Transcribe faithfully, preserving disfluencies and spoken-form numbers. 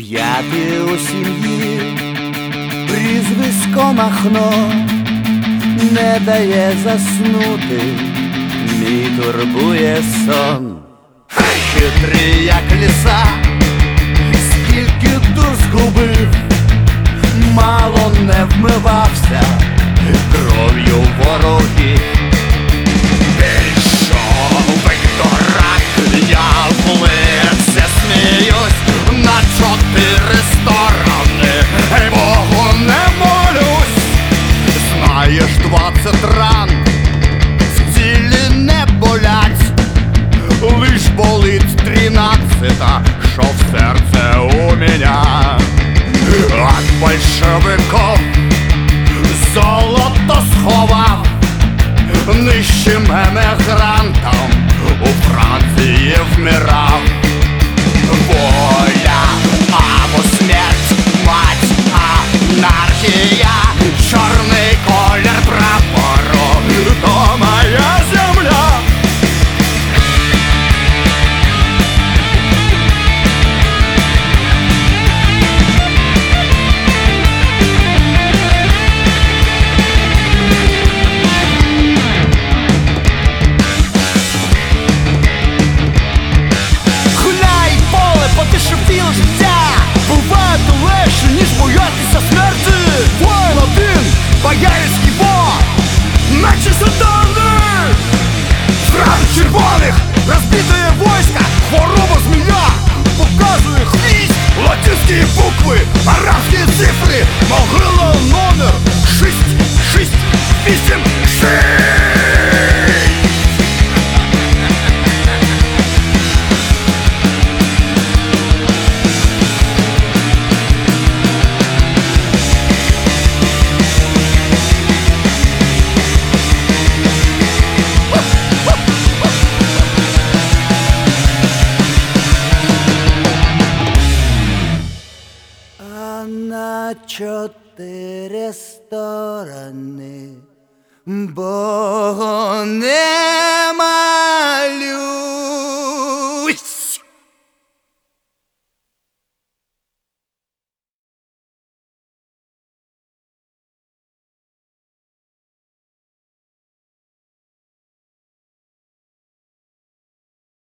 П'ятий у сім'ї, прізвисько Махно, не дає заснути, мій турбує сон. Хитрий, як ліса, скільки дур згубив, мало не вмивався кров'ю ворогів. Більшовик дурак, я в лице сміюсь на чотири сторони, й Богу не молюсь. Знаєш, двадцять ран з цілі не болять, лиш болить тринадцята, що в серце у меня. От большевиков золото сховав нищим емігрантом, у Франції вмирав. Воля або смерть, мать, анархія, чорний колір прапору, то моя земля. Боярський бог, наче сатани! Франк червоних розбитое войско, хвороба змія, показує хвіст, латинські букви, арабські цифри, могила номер шість, шість, вісім, шість. На чотири сторони Бога нема.